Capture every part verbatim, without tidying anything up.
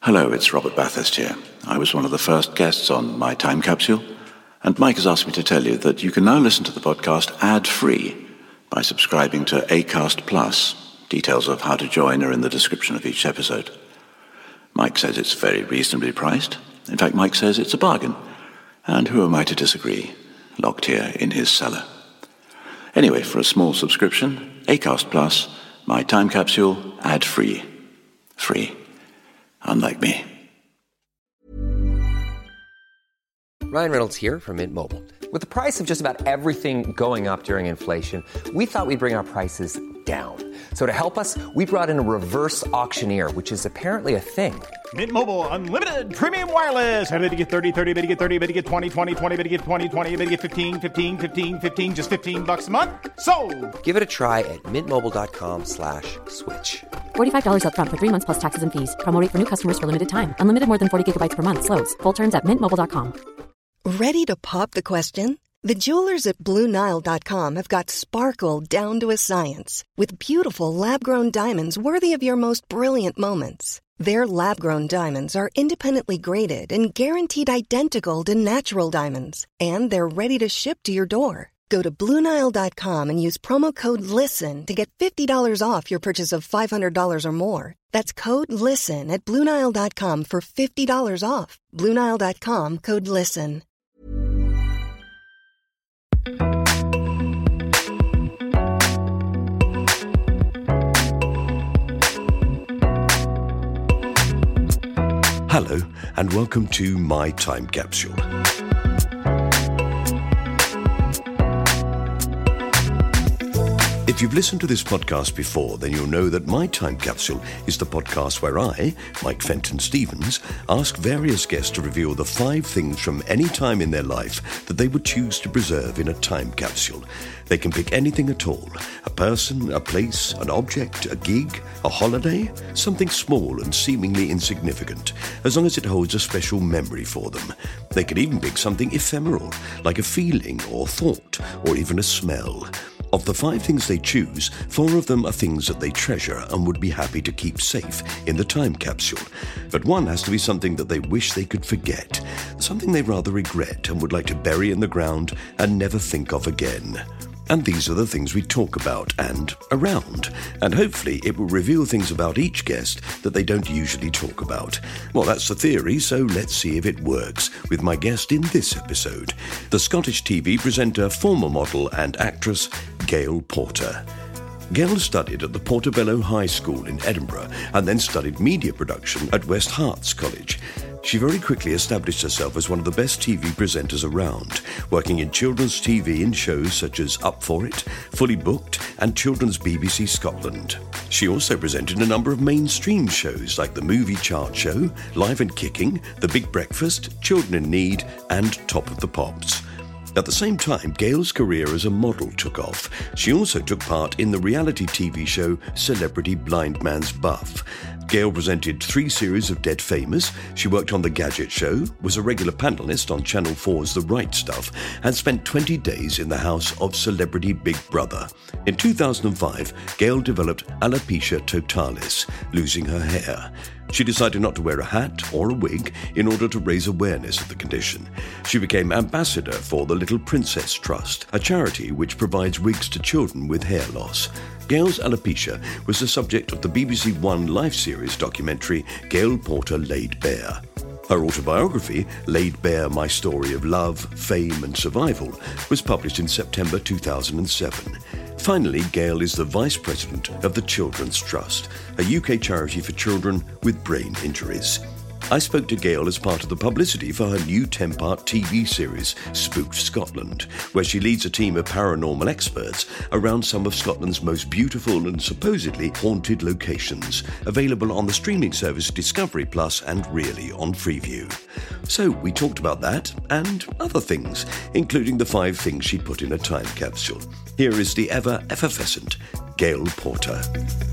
Hello, it's Robert Bathurst here. I was one of the first guests on My Time Capsule, and Mike has asked me to tell you that you can now listen to the podcast ad-free by subscribing to Acast Plus. Details of how to join are in the description of each episode. Mike says it's very reasonably priced. In fact, Mike says it's a bargain. And who am I to disagree? Locked here in his cellar. Anyway, for a small subscription, Acast Plus, My Time Capsule, ad-free. Free. Unlike me. Ryan Reynolds here from Mint Mobile. With the price of just about everything going up during inflation, we thought we'd bring our prices down. So to help us, we brought in a reverse auctioneer, which is apparently a thing. Mint Mobile Unlimited Premium Wireless. How to get thirty, thirty, how to get thirty, how to get twenty, twenty, twenty, how to get twenty, twenty, how to get fifteen, fifteen, fifteen, fifteen, just fifteen bucks a month? Sold! Give it a try at mintmobile.com slash switch. forty-five dollars up front for three months plus taxes and fees. Promo rate for new customers for limited time. Unlimited more than forty gigabytes per month. Slows full terms at mint mobile dot com. Ready to pop the question? The jewelers at Blue Nile dot com have got sparkle down to a science with beautiful lab-grown diamonds worthy of your most brilliant moments. Their lab-grown diamonds are independently graded and guaranteed identical to natural diamonds, and they're ready to ship to your door. Go to Blue Nile dot com and use promo code LISTEN to get fifty dollars off your purchase of five hundred dollars or more. That's code LISTEN at Blue Nile dot com for fifty dollars off. Blue Nile dot com, code LISTEN. Hello, and welcome to My Time Capsule. If you've listened to this podcast before, then you'll know that My Time Capsule is the podcast where I, Mike Fenton Stevens, ask various guests to reveal the five things from any time in their life that they would choose to preserve in a time capsule. They can pick anything at all: a person, a place, an object, a gig, a holiday, something small and seemingly insignificant, as long as it holds a special memory for them. They could even pick something ephemeral, like a feeling or thought, or even a smell. Of the five things they choose, four of them are things that they treasure and would be happy to keep safe in the time capsule. But one has to be something that they wish they could forget, something they rather regret and would like to bury in the ground and never think of again. And these are the things we talk about and around. And hopefully it will reveal things about each guest that they don't usually talk about. Well, that's the theory, so let's see if it works with my guest in this episode, the Scottish T V presenter, former model and actress, Gail Porter. Gail studied at the Portobello High School in Edinburgh and then studied media production at West Herts College. She very quickly established herself as one of the best T V presenters around, working in children's T V in shows such as Up For It, Fully Booked, and Children's B B C Scotland. She also presented a number of mainstream shows like The Movie Chart Show, Live and Kicking, The Big Breakfast, Children in Need, and Top of the Pops. At the same time, Gail's career as a model took off. She also took part in the reality T V show Celebrity Blind Man's Buff. Gail presented three series of Dead Famous. She worked on The Gadget Show, was a regular panellist on Channel four's The Right Stuff, and spent twenty days in the house of celebrity Big Brother. In two thousand five, Gail developed alopecia totalis, losing her hair. She decided not to wear a hat or a wig in order to raise awareness of the condition. She became ambassador for the Little Princess Trust, a charity which provides wigs to children with hair loss. Gail's alopecia was the subject of the B B C One life series documentary Gail Porter Laid Bare. Her autobiography, Laid Bare: My Story of Love, Fame and Survival, was published in September two thousand seven. Finally, Gail is the Vice President of the Children's Trust, a U K charity for children with brain injuries. I spoke to Gail as part of the publicity for her new ten-part T V series, Spooked Scotland, where she leads a team of paranormal experts around some of Scotland's most beautiful and supposedly haunted locations, available on the streaming service Discovery Plus and Really on Freeview. So we talked about that and other things, including the five things she put in a time capsule. Here is the ever effervescent Gail Porter.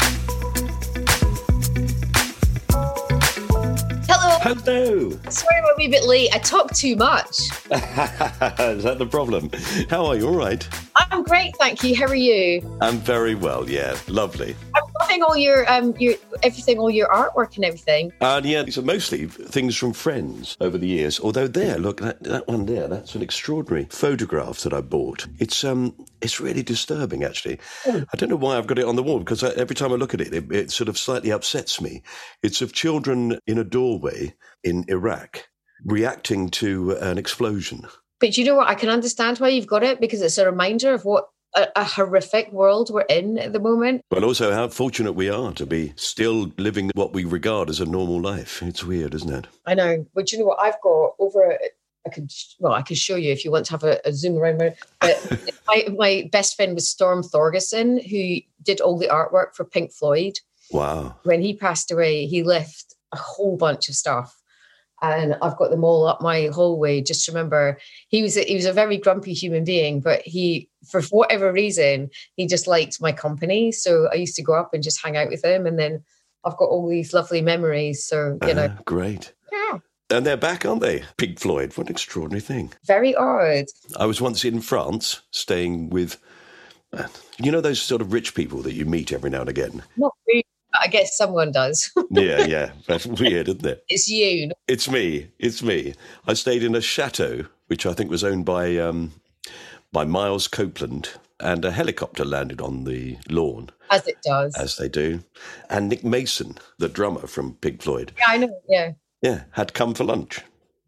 Hello. Sorry I'm a wee bit late. I talk too much. Is that the problem? How are you? All right? I'm great, thank you. How are you? I'm very well, yeah. Lovely. I'm having all your um your everything, all your artwork and everything. And yeah, these are mostly things from friends over the years. Although there, look, that, that one there, that's an extraordinary photograph that I bought. It's um, it's really disturbing, actually. Oh. I don't know why I've got it on the wall, because I, every time I look at it, it, it sort of slightly upsets me. It's of children in a doorway in Iraq reacting to an explosion. But you know what? I can understand why you've got it, because it's a reminder of what a, a horrific world we're in at the moment. But also how fortunate we are to be still living what we regard as a normal life. It's weird, isn't it? I know. But you know what? I've got over... I could, well, I could show you if you want to have a, a zoom around. But my, my best friend was Storm Thorgerson, who did all the artwork for Pink Floyd. Wow. When he passed away, he left a whole bunch of stuff. And I've got them all up my hallway. Just remember, he was a, he was a very grumpy human being, but he, for whatever reason, he just liked my company. So I used to go up and just hang out with him. And then I've got all these lovely memories. So, you uh, know. Great. Yeah. And they're back, aren't they? Pink Floyd. What an extraordinary thing. Very odd. I was once in France staying with, uh, you know, those sort of rich people that you meet every now and again? Not really. I guess someone does. yeah, yeah. That's weird, isn't it? It's you. It's me. It's me. I stayed in a chateau, which I think was owned by um, by Miles Copeland, and a helicopter landed on the lawn. As it does. As they do. And Nick Mason, the drummer from Pink Floyd. Yeah, I know, yeah. Yeah, had come for lunch.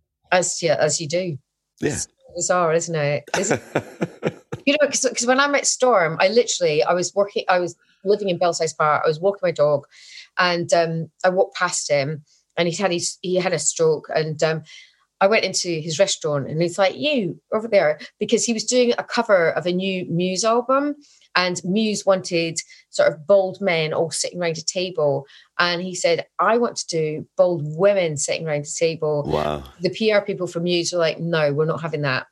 As, yeah, as you do. Yeah. It's bizarre, isn't it? Isn't it? You know, because when I met Storm, I literally, I was working, I was living in Belsize Park. I was walking my dog, and um, I walked past him, and he had his, he had a stroke, and um, I went into his restaurant, and he's like, "You over there," because he was doing a cover of a new Muse album, and Muse wanted sort of bald men all sitting around a table, and he said, "I want to do bald women sitting around a table." Wow! The P R people from Muse were like, "No, we're not having that."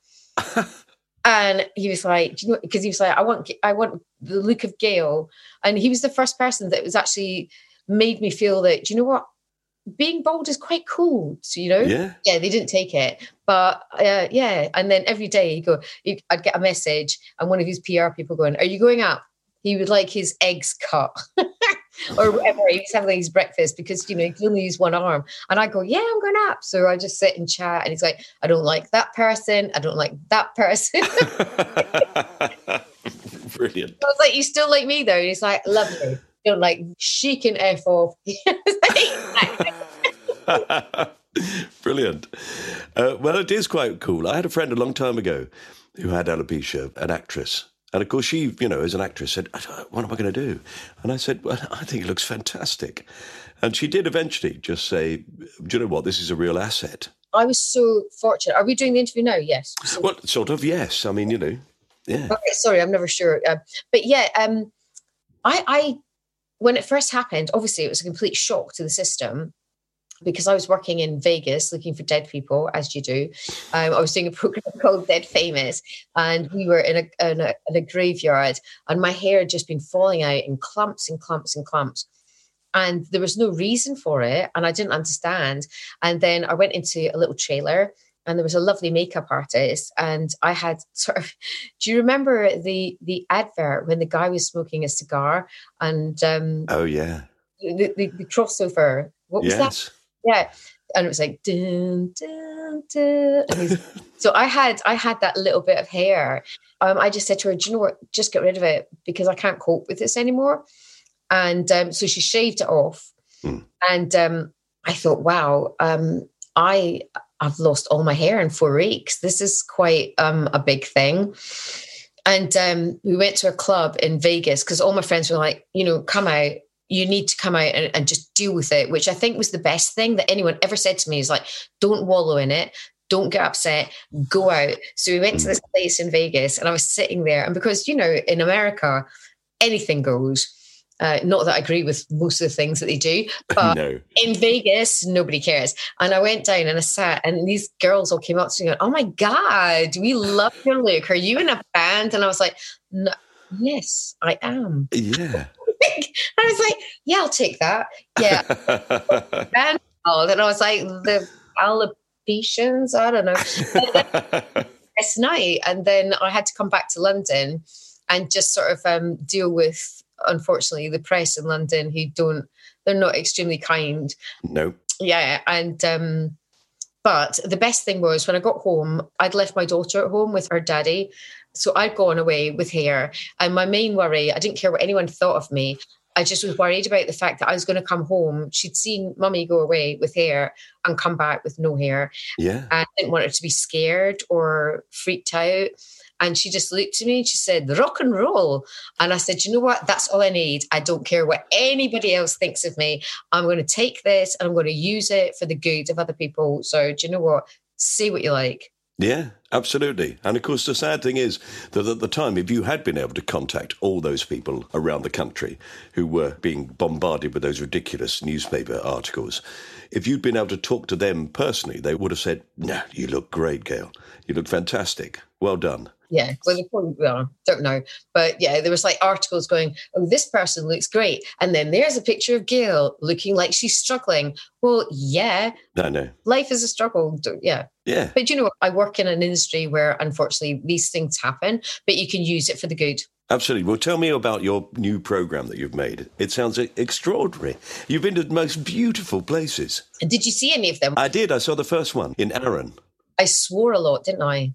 And he was like, do you know, because he was like, I want, I want the look of Gail. And he was the first person that was actually made me feel that, do you know what? Being bald is quite cool. So, you know, yeah, yeah, they didn't take it, but uh, yeah. And then every day he'd go, he'd, I'd get a message, and one of his P R people going, "Are you going up?" He would like his eggs cut or whatever. He was having his breakfast because, you know, he could only use one arm. And I go, "Yeah, I'm going up." So I just sit and chat. And he's like, "I don't like that person. I don't like that person." Brilliant. I was like, "You still like me though?" And he's like, "Lovely. Don't like she can F off." Brilliant. Uh, well, it is quite cool. I had a friend a long time ago who had alopecia, an actress. And of course, she, you know, as an actress, said, "What am I going to do?" And I said, "Well, I think it looks fantastic." And she did eventually just say, "Do you know what? This is a real asset." I was so fortunate. Are we doing the interview now? Yes. So, well, sort of, yes. I mean, you know, yeah. Okay, sorry, I'm never sure. Uh, but yeah, um, I, I, when it first happened, obviously it was a complete shock to the system, because I was working in Vegas looking for dead people, as you do. Um, I was doing a program called Dead Famous, and we were in a, in a in a graveyard, and my hair had just been falling out in clumps and clumps and clumps. And there was no reason for it, and I didn't understand. And then I went into a little trailer, and there was a lovely makeup artist, and I had sort of, do you remember the the advert when the guy was smoking a cigar? And um, oh, yeah. The, the, the crossover. What was yes. that? Yeah, and it was like dun, dun, dun. And so I had I had that little bit of hair. Um, I just said to her, "Do you know what? Just get rid of it, because I can't cope with this anymore." And um, so she shaved it off. Mm. And um, I thought, wow, um, I I've lost all my hair in four weeks. This is quite um, a big thing. And um, we went to a club in Vegas, because all my friends were like, you know, come out. You need to come out and, and just deal with it, which I think was the best thing that anyone ever said to me, is like, don't wallow in it. Don't get upset. Go out. So we went to this place in Vegas, and I was sitting there. And because, you know, in America, anything goes. Uh, not that I agree with most of the things that they do, but no. In Vegas, nobody cares. And I went down and I sat, and these girls all came up to me and, "Oh my God, we love your look. Are you in a band?" And I was like, no, "Yes, I am." Yeah. I was like, "Yeah, I'll take that." Yeah. And I was like, the alopecians, I don't know. This night. And then I had to come back to London and just sort of um, deal with unfortunately, the press in London who don't, they're not extremely kind. No. Yeah. And, um, but the best thing was when I got home, I'd left my daughter at home with her daddy. So I'd gone away with hair. And my main worry, I didn't care what anyone thought of me. I just was worried about the fact that I was going to come home. She'd seen mummy go away with hair and come back with no hair. Yeah. And I didn't want her to be scared or freaked out. And she just looked at me and she said, rock and roll. And I said, you know what? That's all I need. I don't care what anybody else thinks of me. I'm going to take this and I'm going to use it for the good of other people. So do you know what? Say what you like. Yeah, absolutely. And of course, the sad thing is that at the time, if you had been able to contact all those people around the country who were being bombarded with those ridiculous newspaper articles, if you'd been able to talk to them personally, they would have said, no, you look great, Gail. You look fantastic. Well done. Yeah, well, they probably, well, don't know. But yeah, there was like articles going, oh, this person looks great. And then there's a picture of Gail looking like she's struggling. Well, yeah. No, no. Life is a struggle. Yeah. Yeah. But you know, I work in an industry where unfortunately these things happen, but you can use it for the good. Absolutely. Well, tell me about your new program that you've made. It sounds extraordinary. You've been to the most beautiful places. And did you see any of them? I did. I saw the first one in Arran. I swore a lot, didn't I?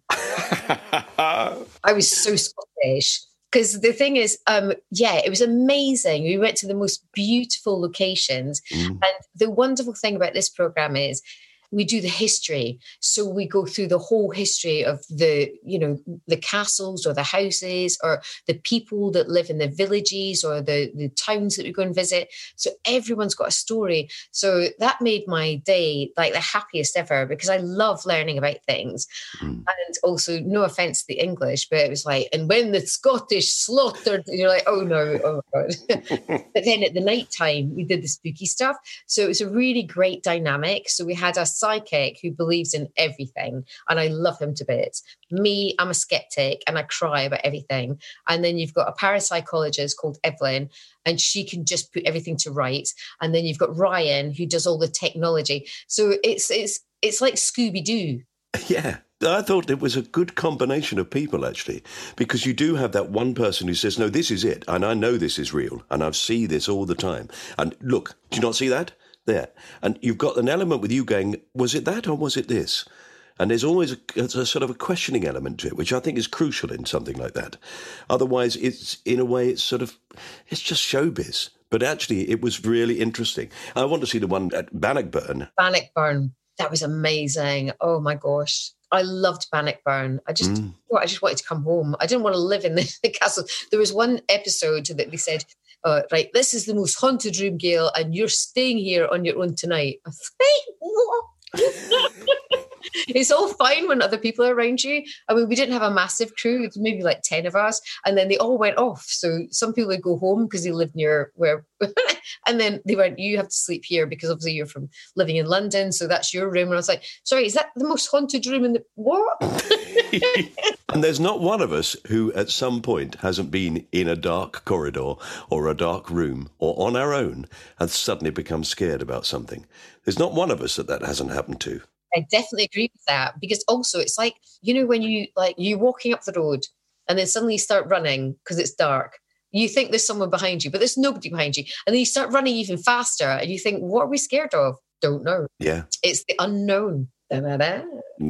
I was so Scottish. Because the thing is, um, yeah, it was amazing. We went to the most beautiful locations. Mm. And the wonderful thing about this program is we do the history. So we go through the whole history of the, you know, the castles or the houses or the people that live in the villages or the, the towns that we go and visit. So everyone's got a story. So that made my day like the happiest ever because I love learning about things. Mm. And also, no offense to the English, but it was like, and when the Scottish slaughtered, you're like, oh no, oh my God. But then at the night time, we did the spooky stuff. So it was a really great dynamic. So we had a psychic who believes in everything and I love him to bits. Me, I'm a skeptic and I cry about everything. And then you've got a parapsychologist called Evelyn and she can just put everything to rights. And then you've got Ryan who does all the technology. So it's it's it's like Scooby-Doo. Yeah. I thought it was a good combination of people, actually, because you do have that one person who says, no, this is it. And I know this is real. And I see this all the time. And look, do you not see that? There. And you've got an element with you going, was it that or was it this? And there's always a, a sort of a questioning element to it, which I think is crucial in something like that. Otherwise, it's in a way, it's sort of, it's just showbiz. But actually, it was really interesting. I want to see the one at Bannockburn. Bannockburn. That was amazing. Oh, my gosh. I loved Bannockburn. I just, mm. I just wanted to come home. I didn't want to live in the, the castle. There was one episode that they said, uh, right, this is the most haunted room, Gail, and you're staying here on your own tonight. I thought, it's all fine when other people are around you. I mean, we didn't have a massive crew. It was maybe like ten of us. And then they all went off. So some people would go home because they lived near where... and then they went, you have to sleep here because obviously you're from living in London. So that's your room. And I was like, sorry, is that the most haunted room in the... What? And there's not one of us who at some point hasn't been in a dark corridor or a dark room or on our own and suddenly become scared about something. There's not one of us that that hasn't happened to. I definitely agree with that because also it's like, you know, when you like you're walking up the road and then suddenly you start running because it's dark. You think there's someone behind you, but there's nobody behind you. And then you start running even faster and you think, what are we scared of? Don't know. Yeah. It's the unknown. Yeah.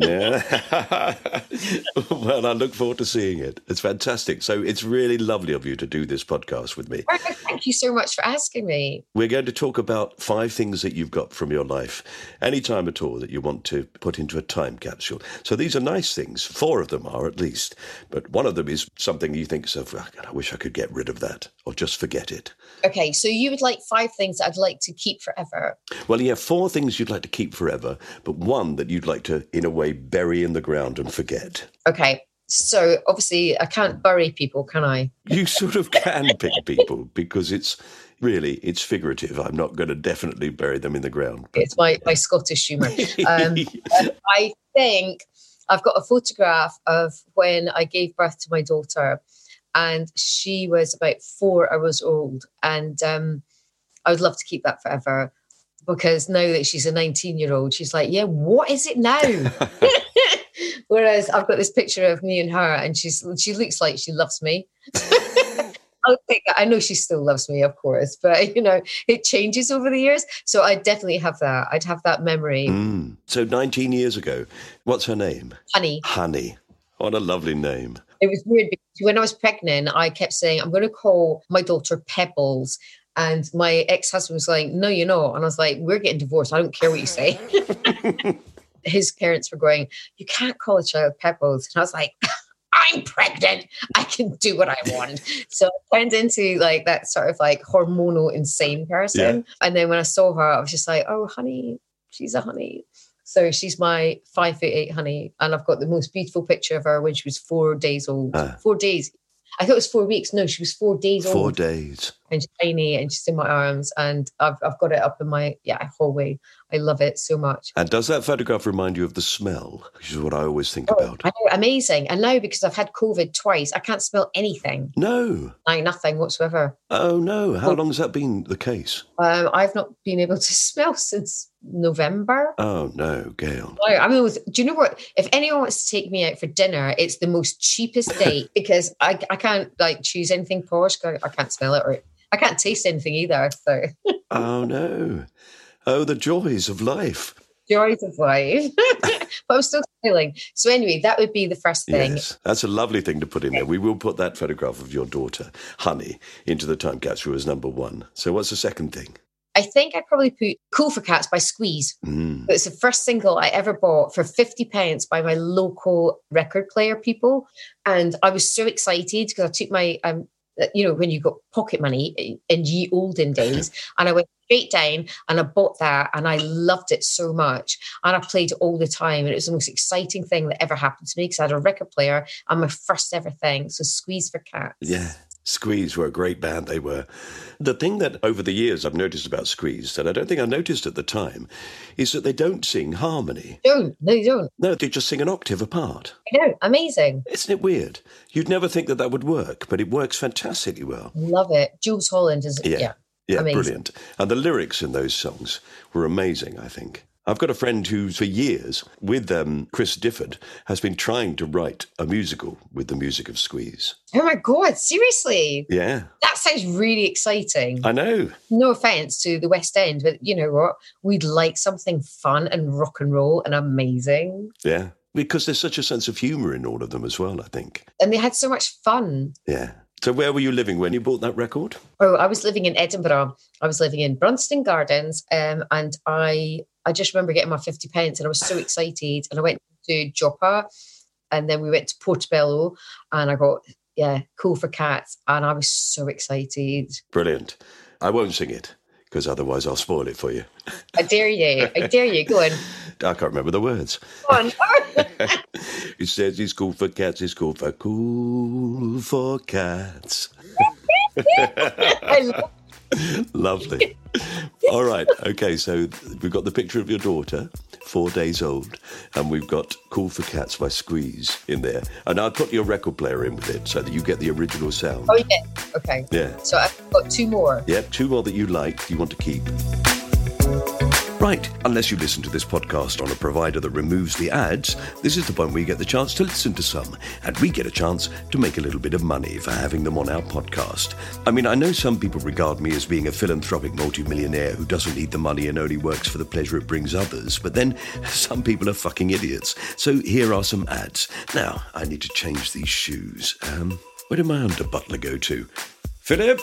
Well, I look forward to seeing it. It's fantastic. So it's really lovely of you to do this podcast with me. Thank you so much for asking me. We're going to talk about five things that you've got from your life, any time at all that you want to put into a time capsule. So these are nice things. Four of them are at least. But one of them is something you think, so, oh, God, I wish I could get rid of that or just forget it. Okay, so you would like five things that I'd like to keep forever. Well, you have four things you'd like to keep forever, but one that you'd like to, in a way, bury in the ground and forget. Okay, so obviously I can't bury people, can I? You sort of can pick people because it's really, it's figurative. I'm not going to definitely bury them in the ground. But... It's my, my Scottish humour. Um, I think I've got a photograph of when I gave birth to my daughter and she was about four hours old. And um, I would love to keep that forever. Because now that she's a nineteen-year-old, she's like, yeah, what is it now? Whereas I've got this picture of me and her and she's she looks like she loves me. I'll take that. I know she still loves me, of course, but, you know, it changes over the years. So I definitely have that. I'd have that memory. Mm. So nineteen years ago, what's her name? Honey. Honey. What a lovely name. It was weird because when I was pregnant, I kept saying, I'm going to call my daughter Pebbles. And my ex-husband was like, no, you're not. And I was like, we're getting divorced. I don't care what you say. His parents were going, you can't call a child Pebbles. And I was like, I'm pregnant. I can do what I want. So I turned into like that sort of like hormonal insane person. Yeah. And then when I saw her, I was just like, oh, honey, she's a honey. So she's my five foot eight honey. And I've got the most beautiful picture of her when she was four days old. Uh. Four days. I thought it was four weeks. No, she was four days old. Four days. And she's tiny and she's in my arms. And I've I've got it up in my yeah hallway. I love it so much. And does that photograph remind you of the smell? Which is what I always think oh, about. I know, amazing. And now because I've had COVID twice, I can't smell anything. No. Like nothing whatsoever. Oh, no. How oh. long has that been the case? Um, I've not been able to smell since November. Oh, no, Gail. I mean, with, do you know what? If anyone wants to take me out for dinner, it's the most cheapest date because I, I can't like choose anything posh. I can't smell it or I can't taste anything either. So. Oh, no. Oh, the joys of life. Joys of life. But I'm still smiling. So anyway, that would be the first thing. Yes, that's a lovely thing to put in there. We will put that photograph of your daughter, Honey, into the time capsule as number one. So what's the second thing? I think I'd probably put Cool for Cats by Squeeze. Mm. It's the first single I ever bought for fifty pence by my local record player people. And I was so excited because I took my, um, you know, when you got pocket money in ye olden days, and I went straight down and I bought that and I loved it so much. And I played it all the time. And it was the most exciting thing that ever happened to me because I had a record player and my first ever thing. So Squeeze for Cats. Yeah. Squeeze were a great band, they were. The thing that over the years I've noticed about Squeeze that I don't think I noticed at the time is that they don't sing harmony. They don't, no, they don't. No, they just sing an octave apart. I know, amazing. Isn't it weird? You'd never think that that would work, but it works fantastically well. Love it. Jules Holland is, yeah, yeah, yeah amazing. Brilliant. And the lyrics in those songs were amazing, I think. I've got a friend who, for years, with um, Chris Difford, has been trying to write a musical with the music of Squeeze. Oh, my God, seriously? Yeah. That sounds really exciting. I know. No offence to the West End, but you know what? We'd like something fun and rock and roll and amazing. Yeah, because there's such a sense of humour in all of them as well, I think. And they had so much fun. Yeah. So where were you living when you bought that record? Oh, I was living in Edinburgh. I was living in Brunston Gardens, um, and I... I just remember getting my fifty pence and I was so excited. And I went to Joppa and then we went to Portobello and I got, yeah, Cool for Cats. And I was so excited. Brilliant. I won't sing it because otherwise I'll spoil it for you. I dare you. I dare you. Go on. I can't remember the words. Go on. It says it's cool for cats. It's cool for cool for cats. I love Lovely. All right. Okay, so we've got the picture of your daughter, four days old, and we've got Cool for Cats by Squeeze in there. And I'll put your record player in with it so that you get the original sound. Oh, yeah. Okay. Yeah. So I've got two more. Yeah, two more that you like, you want to keep. Right, unless you listen to this podcast on a provider that removes the ads, this is the point where you get the chance to listen to some, and we get a chance to make a little bit of money for having them on our podcast. I mean, I know some people regard me as being a philanthropic multimillionaire who doesn't need the money and only works for the pleasure it brings others, but then some people are fucking idiots. So here are some ads. Now, I need to change these shoes. Um, where did my under butler go to? Philip?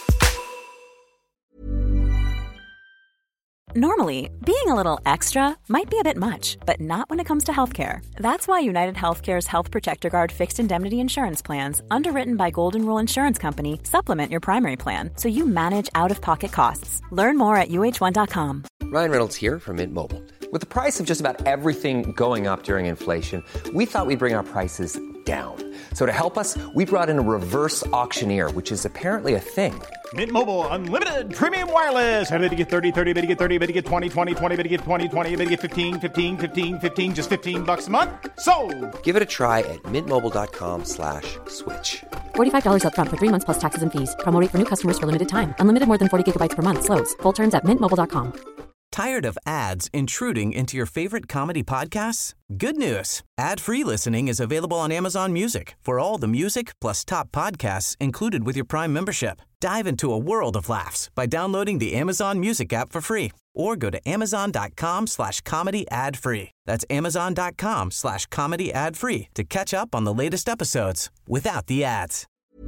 Normally, being a little extra might be a bit much, but not when it comes to healthcare. That's why United Healthcare's Health Protector Guard fixed indemnity insurance plans, underwritten by Golden Rule Insurance Company, supplement your primary plan so you manage out-of-pocket costs. Learn more at U H one dot com. Ryan Reynolds here from Mint Mobile. With the price of just about everything going up during inflation, we thought we'd bring our prices down. So to help us, we brought in a reverse auctioneer, which is apparently a thing. Mint Mobile Unlimited Premium Wireless. How to get thirty, thirty, how to get thirty, how to get twenty, twenty, twenty, how to get twenty, twenty, how to get fifteen, fifteen, fifteen, fifteen, just fifteen bucks a month? Sold! Give it a try at mintmobile.com slash switch. forty-five dollars up front for three months plus taxes and fees. Promo rate for new customers for limited time. Unlimited more than forty gigabytes per month. Slows full terms at mint mobile dot com. Tired of ads intruding into your favorite comedy podcasts? Good news. Ad-free listening is available on Amazon Music for all the music plus top podcasts included with your Prime membership. Dive into a world of laughs by downloading the Amazon Music app for free or go to amazon.com slash comedy ad free. That's amazon.com slash comedy ad free to catch up on the latest episodes without the ads.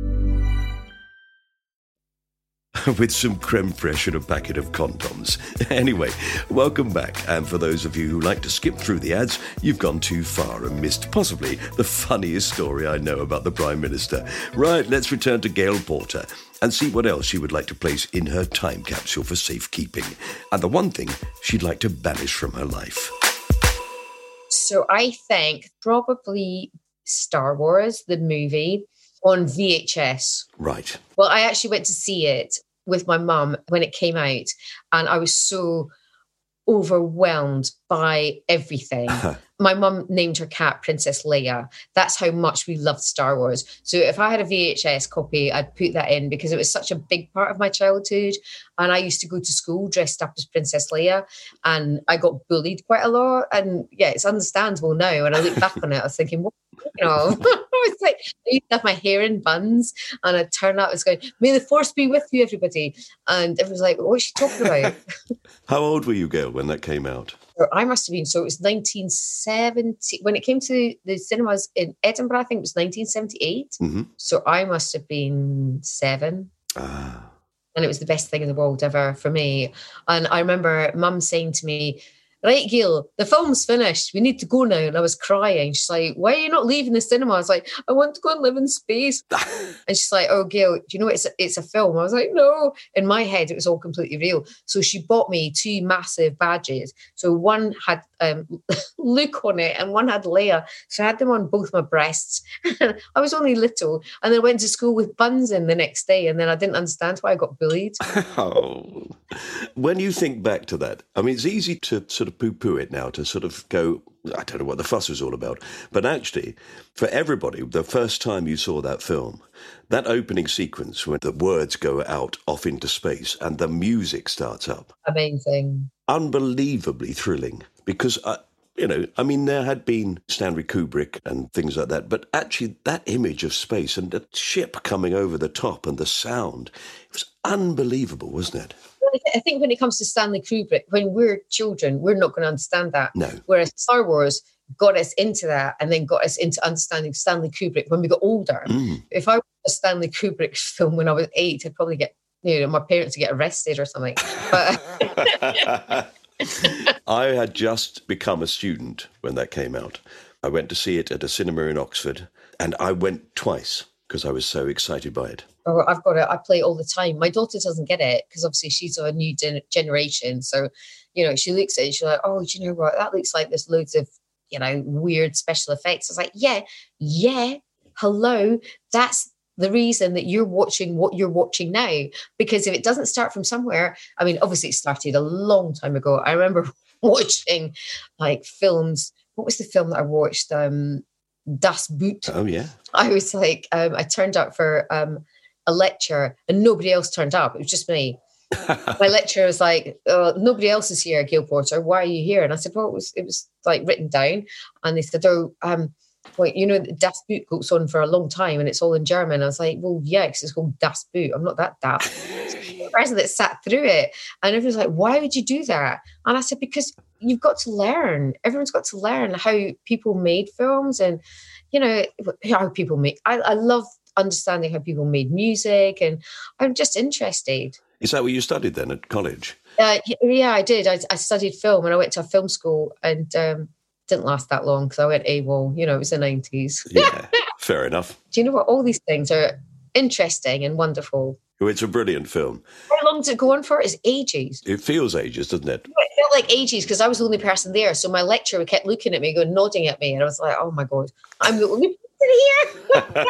With some creme fraiche and a packet of condoms. Anyway, welcome back. And for those of you who like to skip through the ads, you've gone too far and missed possibly the funniest story I know about the Prime Minister. Right, let's return to Gail Porter and see what else she would like to place in her time capsule for safekeeping. And the one thing she'd like to banish from her life. So I think probably Star Wars, the movie, on V H S. Right. Well, I actually went to see it with my mum when it came out, and I was so overwhelmed by everything. My mum named her cat Princess Leia. That's how much we loved Star Wars. So if I had a V H S copy, I'd put that in because it was such a big part of my childhood. And I used to go to school dressed up as Princess Leia, and I got bullied quite a lot. And yeah, it's understandable now. When I look back on it, I was thinking, what, you know, I was like, I used to have my hair in buns, and I'd turn up, I was going, may the force be with you, everybody. And everyone's like, what's she talking about? How old were you, Gail, when that came out? I must have been, so it was nineteen seventy. When it came to the cinemas in Edinburgh, I think it was nineteen seventy-eight. Mm-hmm. So I must have been seven. Ah. And it was the best thing in the world ever for me. And I remember Mum saying to me, right, Gail, the film's finished. We need to go now. And I was crying. She's like, why are you not leaving the cinema? I was like, I want to go and live in space. And she's like, oh, Gail, do you know it's a, it's a film? I was like, no. In my head, it was all completely real. So she bought me two massive badges. So one had um, Luke on it and one had Leia. So I had them on both my breasts. I was only little. And then I went to school with buns in the next day. And then I didn't understand why I got bullied. Oh. When you think back to that, I mean, it's easy to sort of poo-poo it now, to sort of go, I don't know what the fuss was all about. But actually, for everybody, the first time you saw that film, that opening sequence when the words go out off into space and the music starts up. Amazing. Unbelievably thrilling. Because, uh, you know, I mean, there had been Stanley Kubrick and things like that, but actually that image of space and the ship coming over the top and the sound, it was unbelievable, wasn't it? I think when it comes to Stanley Kubrick, when we're children, we're not going to understand that. No. Whereas Star Wars got us into that and then got us into understanding Stanley Kubrick when we got older. Mm. If I watched a Stanley Kubrick film when I was eight, I'd probably get, you know, my parents would get arrested or something. But I had just become a student when that came out. I went to see it at a cinema in Oxford, and I went twice because I was so excited by it. Oh, I've got it. I play it all the time. My daughter doesn't get it because obviously she's of a new gen- generation. So, you know, she looks at it and she's like, oh, do you know what? That looks like there's loads of, you know, weird special effects. I was like, yeah, yeah, hello. That's the reason that you're watching what you're watching now. Because if it doesn't start from somewhere, I mean, obviously it started a long time ago. I remember watching like films. What was the film that I watched? Um, Das Boot. Oh, yeah. I was like, um, I turned up for um, a lecture and nobody else turned up. It was just me. My lecturer was like, oh, nobody else is here, Gail Porter. Why are you here? And I said, well, it was, it was like written down. And they said, oh, um, well, you know, Das Boot goes on for a long time and it's all in German. I was like, well, yeah, because it's called Das Boot. I'm not that daft. The person that sat through it. And everyone's like, why would you do that? And I said, because you've got to learn. Everyone's got to learn how people made films and, you know, how people make. I, I love understanding how people made music, and I'm just interested. Is that what you studied then at college? Uh, yeah, I did. I, I studied film and I went to a film school, and um, didn't last that long because I went AWOL. You know, it was the nineties. Yeah, fair enough. Do you know what? All these things are interesting and wonderful. Oh, it's a brilliant film. How long does it go on for? It's ages. It feels ages, doesn't it? It felt like ages because I was the only person there. So my lecturer kept looking at me, going, nodding at me. And I was like, oh my God, I'm the only person here.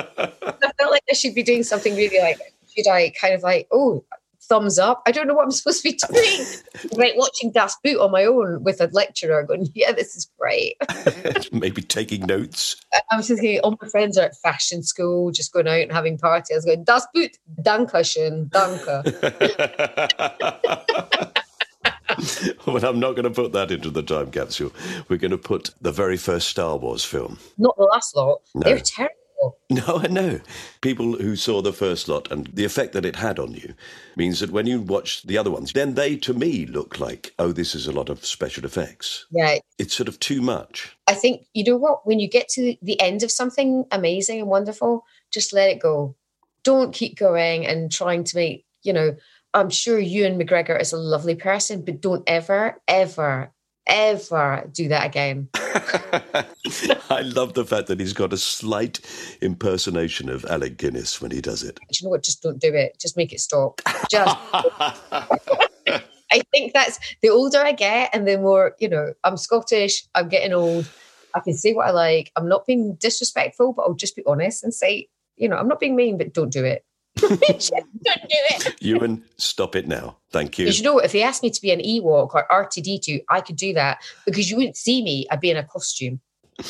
I felt like I should be doing something really like, should I kind of like, oh, thumbs up. I don't know what I'm supposed to be doing. Like watching Das Boot on my own with a lecturer going, yeah, this is great. Maybe taking notes. I was thinking, all my friends are at fashion school, just going out and having parties. I was going, Das Boot, Dankeschön, danke. Well, I'm not going to put that into the time capsule. We're going to put the very first Star Wars film. Not the last lot. No. They're terrible. No, I know. People who saw the first lot and the effect that it had on you means that when you watch the other ones, then they, to me, look like, oh, this is a lot of special effects. Yeah. It's sort of too much. I think, you know what, when you get to the end of something amazing and wonderful, just let it go. Don't keep going and trying to make, you know, I'm sure Ewan McGregor is a lovely person, but don't ever, ever, ever do that again. I love the fact that he's got a slight impersonation of Alec Guinness when he does it. Do you know what? Just don't do it. Just make it stop. Just. I think that's the older I get and the more, you know, I'm Scottish, I'm getting old. I can say what I like. I'm not being disrespectful, but I'll just be honest and say, you know, I'm not being mean, but don't do it. Don't do it. Ewan, stop it now. Thank you. Because you know what? If they asked me to be an Ewok or R two D two, I could do that because you wouldn't see me. I'd be in a costume.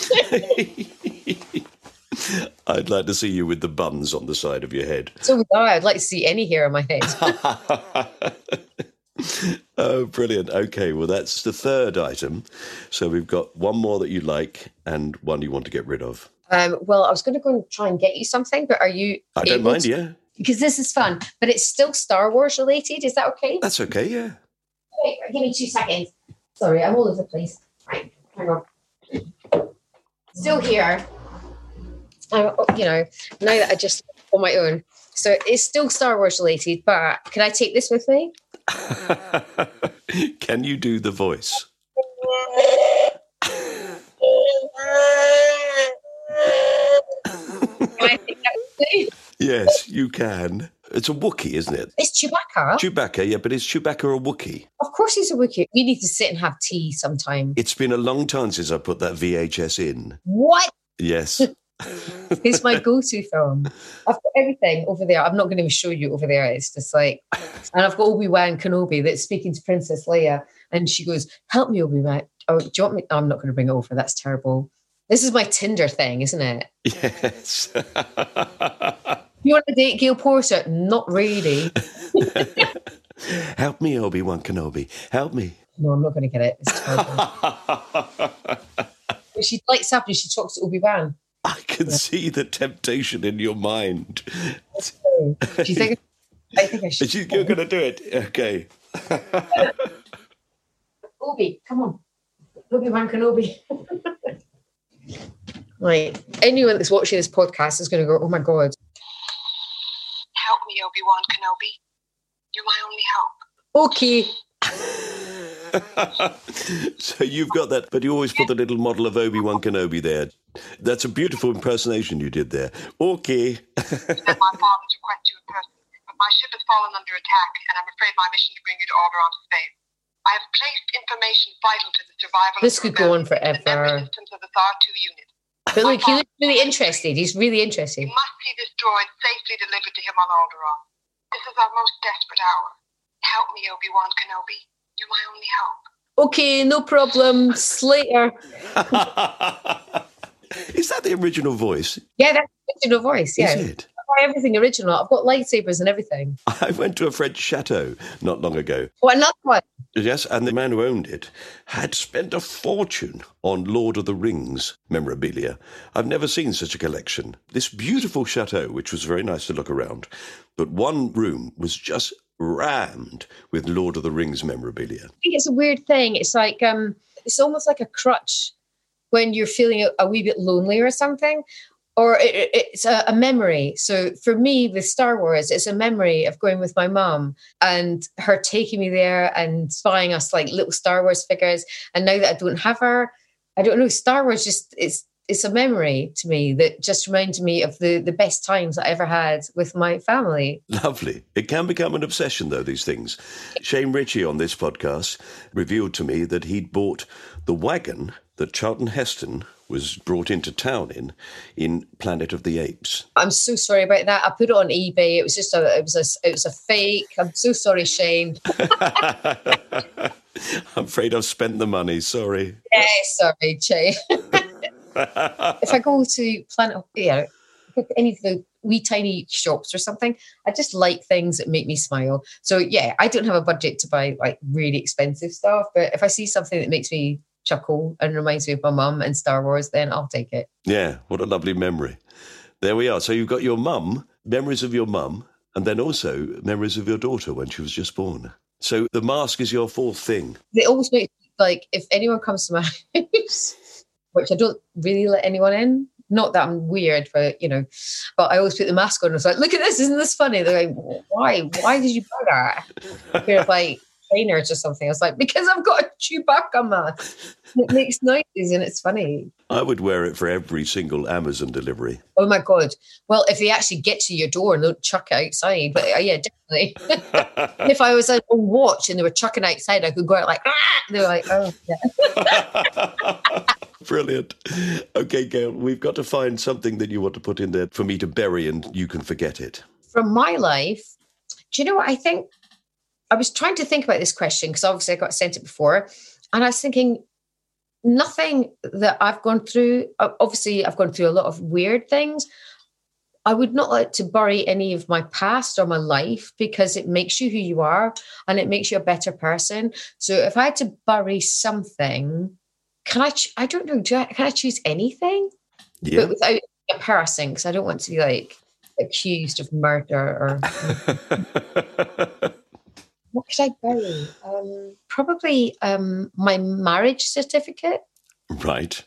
I'd like to see you with the buns on the side of your head. So would I. I'd like to see any hair on my head. Oh, brilliant. Okay, well, that's the third item. So we've got one more that you like and one you want to get rid of. Um, well, I was going to go and try and get you something, but are you I don't mind, to- yeah. Because this is fun, but it's still Star Wars related. Is that okay? That's okay, yeah. Wait, give me two seconds. Sorry, I'm all over the place. Right, hang on. Still here. I, you know, now that I just on my own. So it's still Star Wars related, but can I take this with me? Can you do the voice? I think that would do. Yes, you can. It's a Wookiee, isn't it? It's Chewbacca. Chewbacca, yeah, but is Chewbacca a Wookiee? Of course he's a Wookiee. We need to sit and have tea sometime. It's been a long time since I put that V H S in. What? Yes. It's my go-to film. I've got everything over there. I'm not going to show you over there. It's just like, and I've got Obi-Wan Kenobi that's speaking to Princess Leia, and she goes, "Help me, Obi-Wan." Oh, do you want me? Oh, I'm not going to bring it over. That's terrible. This is my Tinder thing, isn't it? Yes. You want to date Gail Porter? Not really. Help me, Obi-Wan Kenobi. Help me. No, I'm not going to get it. It's terrible. She lights up and she talks to Obi-Wan. I can yeah. see the temptation in your mind. Do you think? I think I should. You're going to do it? Okay. Obi, come on. Obi-Wan Kenobi. Right. Anyone that's watching this podcast is going to go, oh my God. Help me, Obi-Wan Kenobi. You're my only hope. Okay. So you've got that, but you always put the little model of Obi-Wan Kenobi there. That's a beautiful impersonation you did there. Okay. My father's request to in person, but my ship has fallen under attack, and I'm afraid my mission to bring you to Alderaan to space. I have placed information vital to the survival this of could go on forever. The memory systems of the Thar two unit. But look, he looks really interested. He's really interested. You must see this droid safely delivered to him on Alderaan. This is our most desperate hour. Help me, Obi-Wan Kenobi. You're my only hope. Okay, no problem. Slater. Is that the original voice? Yeah, that's the original voice, yeah. Is it? Everything original. I've got lightsabers and everything. I went to a French chateau not long ago. Oh, another one. Yes, and the man who owned it had spent a fortune on Lord of the Rings memorabilia. I've never seen such a collection. This beautiful chateau, which was very nice to look around, but one room was just rammed with Lord of the Rings memorabilia. I think it's a weird thing. It's like, um, it's almost like a crutch when you're feeling a, a wee bit lonely or something. Or it, it's a, a memory. So for me, with Star Wars, it's a memory of going with my mum and her taking me there and buying us like little Star Wars figures. And now that I don't have her, I don't know, Star Wars just, it's it's a memory to me that just reminded me of the, the best times I ever had with my family. Lovely. It can become an obsession, though, these things. Shane Ritchie on this podcast revealed to me that he'd bought the wagon that Charlton Heston was brought into town in, in Planet of the Apes. I'm so sorry about that. I put it on eBay. It was just a, it was a, it was a fake. I'm so sorry, Shane. I'm afraid I've spent the money. Sorry. Yeah, sorry, Shane. If I go to Planet, you know, any of the wee tiny shops or something. I just like things that make me smile. So yeah, I don't have a budget to buy like really expensive stuff, but if I see something that makes me chuckle and reminds me of my mum and Star Wars, then I'll take it. Yeah, what a lovely memory. There we are. So you've got your mum, memories of your mum, and then also memories of your daughter when she was just born. So the mask is your fourth thing. It always makes like, if anyone comes to my house, which I don't really let anyone in, not that I'm weird, but, you know, but I always put the mask on and I was like, look at this, isn't this funny? They're like, why? Why did you buy that? You're like, trainers or something. I was like, because I've got a Chewbacca mask. It makes noises and it's funny. I would wear it for every single Amazon delivery. Oh my God. Well, if they actually get to your door and don't chuck it outside, but uh, yeah, definitely. If I was on watch and they were chucking outside, I could go out like, ah! They were like, oh, yeah. Brilliant. Okay, Gail, we've got to find something that you want to put in there for me to bury and you can forget it. From my life, do you know what I think? I was trying to think about this question because obviously I got sent it before. And I was thinking, nothing that I've gone through, obviously I've gone through a lot of weird things. I would not like to bury any of my past or my life because it makes you who you are and it makes you a better person. So if I had to bury something, can I, I don't know, do I, can I choose anything? Yeah. But without a person, because I don't want to be like accused of murder or... What could I bury? Um, probably um, my marriage certificate. Right.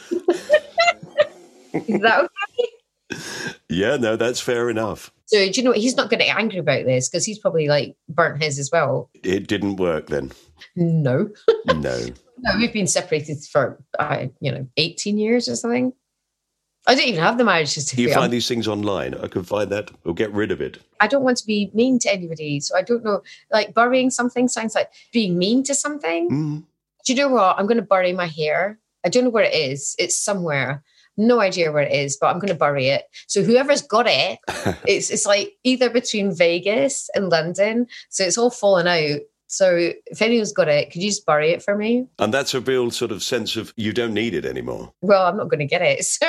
Is that okay? Yeah, no, that's fair enough. So, do you know, he's not going to get angry about this because he's probably like burnt his as well. It didn't work then? No. No. No, we've been separated for, uh, you know, eighteen years or something. I don't even have the marriage certificate. Do you find these things online? I can find that. We'll get rid of it. I don't want to be mean to anybody. So I don't know, like burying something sounds like being mean to something. Mm. Do you know what? I'm going to bury my hair. I don't know where it is. It's somewhere. No idea where it is, but I'm going to bury it. So whoever's got it, it's it's like either between Vegas and London. So it's all fallen out. So if anyone's got it, could you just bury it for me? And that's a real sort of sense of you don't need it anymore. Well, I'm not going to get it. So.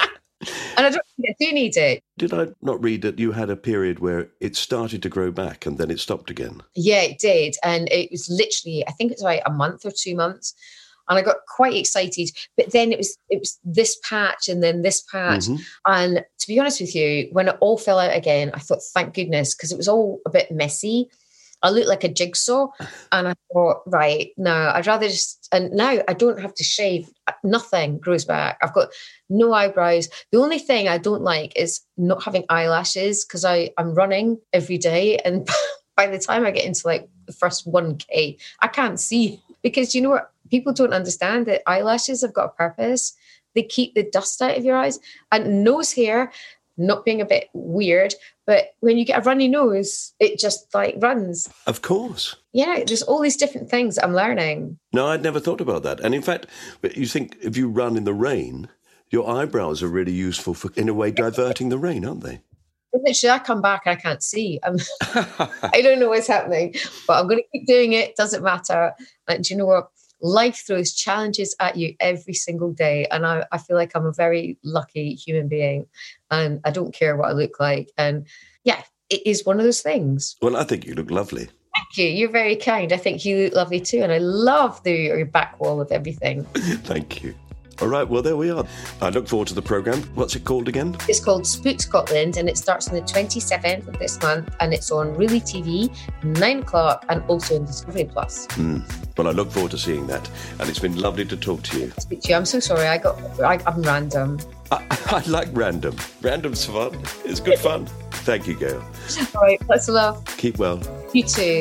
And I don't think I do need it. Did I not read that you had a period where it started to grow back and then it stopped again? Yeah, it did. And it was literally, I think it's like a month or two months. And I got quite excited. But then it was it was this patch and then this patch. Mm-hmm. And to be honest with you, when it all fell out again, I thought, thank goodness, because it was all a bit messy. I looked like a jigsaw and I thought, right, no, I'd rather just, and now I don't have to shave. Nothing grows back. I've got no eyebrows. The only thing I don't like is not having eyelashes because I'm running every day. And by the time I get into like the first one K, I can't see because you know what? People don't understand that eyelashes have got a purpose. They keep the dust out of your eyes. And nose hair, not being a bit weird, but when you get a runny nose, it just like runs. Of course. Yeah, there's all these different things that I'm learning. No, I'd never thought about that. And in fact, you think if you run in the rain, your eyebrows are really useful for, in a way, diverting the rain, aren't they? Literally, I come back and I can't see. I'm, I don't know what's happening, but I'm going to keep doing it. Doesn't matter. And do you know what? Life throws challenges at you every single day. And I, I feel like I'm a very lucky human being and I don't care what I look like. And yeah, it is one of those things. Well, I think you look lovely. Thank you. You're very kind. I think you look lovely too. And I love the your back wall of everything. Thank you. All right, well, there we are. I look forward to the programme. What's it called again? It's called Spook Scotland and it starts on the twenty-seventh of this month and it's on Really T V, nine o'clock and also on Discovery Plus. Mm. Well, I look forward to seeing that. And it's been lovely to talk to you. Speak to you. I'm so sorry. I got, I, I'm random. I, I like random. Random's fun. It's good fun. Thank you, Gail. All right, lots of love. Keep well. You too.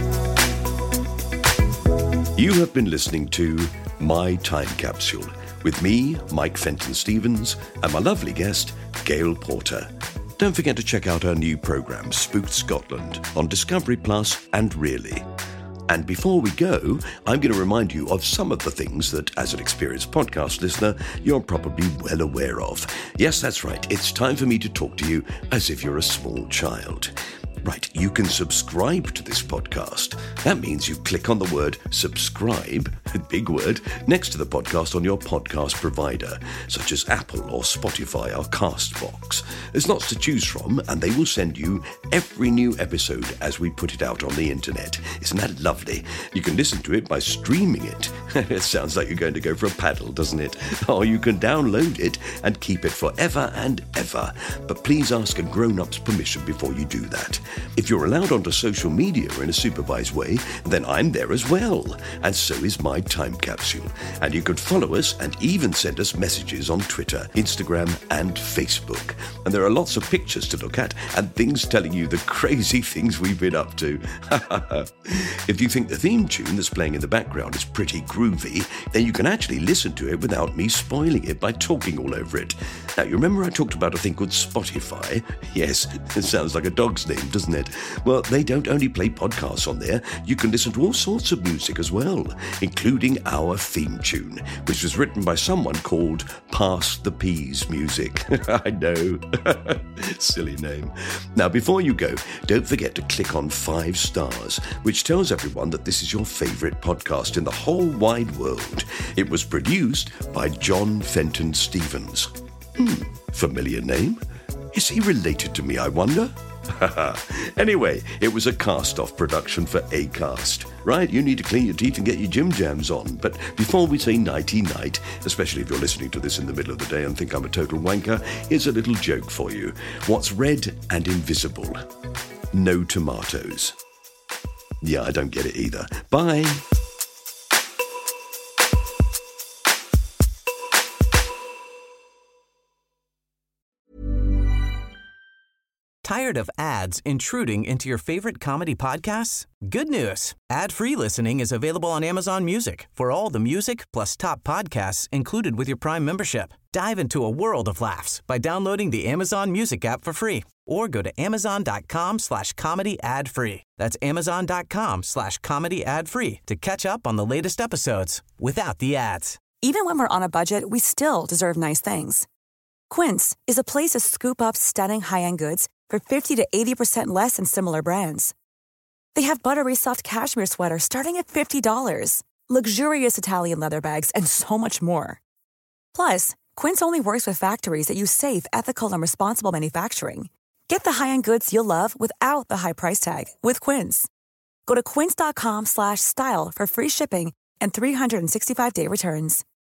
You have been listening to My Time Capsule with me, Mike Fenton-Stevens, and my lovely guest, Gail Porter. Don't forget to check out our new programme, Spooked Scotland, on Discovery Plus and Really. And before we go, I'm going to remind you of some of the things that, as an experienced podcast listener, you're probably well aware of. Yes, that's right. It's time for me to talk to you as if you're a small child. Right, you can subscribe to this podcast. That means you click on the word subscribe, a big word, next to the podcast on your podcast provider, such as Apple or Spotify or Castbox. There's lots to choose from, and they will send you every new episode as we put it out on the internet. Isn't that lovely? You can listen to it by streaming it. It sounds like you're going to go for a paddle, doesn't it? Or you can download it and keep it forever and ever. But please ask a grown-up's permission before you do that. If you're allowed onto social media in a supervised way, then I'm there as well. And so is my time capsule. And you could follow us and even send us messages on Twitter, Instagram, and Facebook. And there are lots of pictures to look at and things telling you the crazy things we've been up to. If you think the theme tune that's playing in the background is pretty groovy, then you can actually listen to it without me spoiling it by talking all over it. Now, you remember I talked about a thing called Spotify? Yes, it sounds like a dog's name, doesn't it? Well, they don't only play podcasts on there. You can listen to all sorts of music as well, including our theme tune, which was written by someone called Pass the Peas Music. I know. Silly name. Now, before you go, don't forget to click on five stars, which tells everyone that this is your favourite podcast in the whole wide world. It was produced by John Fenton Stevens. Hmm, familiar name? Is he related to me, I wonder? Anyway, it was a cast-off production for Acast. Right, you need to clean your teeth and get your gym jams on. But before we say nighty-night, especially if you're listening to this in the middle of the day and think I'm a total wanker, here's a little joke for you. What's red and invisible? No tomatoes. Yeah, I don't get it either. Bye. Tired of ads intruding into your favorite comedy podcasts? Good news. Ad-free listening is available on Amazon Music for all the music plus top podcasts included with your Prime membership. Dive into a world of laughs by downloading the Amazon Music app for free or go to amazon.com slash comedy ad free. That's amazon.com slash comedy ad free to catch up on the latest episodes without the ads. Even when we're on a budget, we still deserve nice things. Quince is a place to scoop up stunning high-end goods for fifty to eighty percent less than similar brands. They have buttery soft cashmere sweaters starting at fifty dollars, luxurious Italian leather bags, and so much more. Plus, Quince only works with factories that use safe, ethical, and responsible manufacturing. Get the high-end goods you'll love without the high price tag with Quince. Go to quince.com slash style for free shipping and three sixty-five day returns.